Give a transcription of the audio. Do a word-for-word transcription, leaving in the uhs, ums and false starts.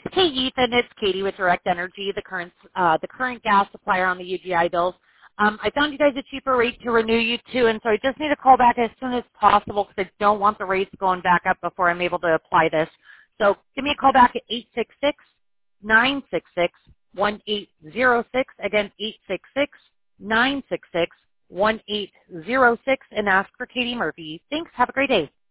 Hey, Ethan, it's Katie with Direct Energy, the current uh, the current gas supplier on the U G I bills. Um, I found you guys a cheaper rate to renew you to, and so I just need to call back as soon as possible because I don't want the rates going back up before I'm able to apply this. So give me a call back at eight six six, nine six six, one eight zero six. Again, eight six six, nine six six, one eight zero six, and ask for Katie Murphy. Thanks. Have a great day.